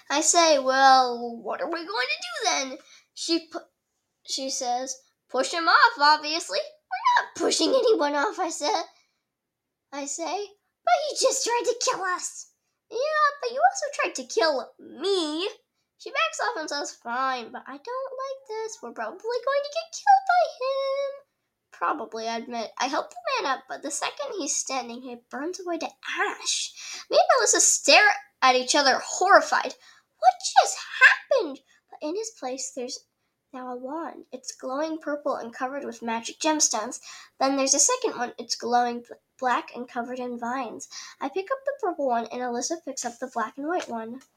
I say, well, what are we going to do then? She says, push him off, obviously. We're not pushing anyone off, I say. But he just tried to kill us. Yeah, but you also tried to kill me. She backs off and says, fine, but I don't like this. We're probably going to get killed by him. Probably, I admit. I help the man up, but the second he's standing, he burns away to ash. Me and Melissa stare at each other, horrified. What just happened? But in his place, there's now a wand. It's glowing purple and covered with magic gemstones. Then there's a second one. It's glowing black and covered in vines. I pick up the purple one, and Alyssa picks up the black and white one.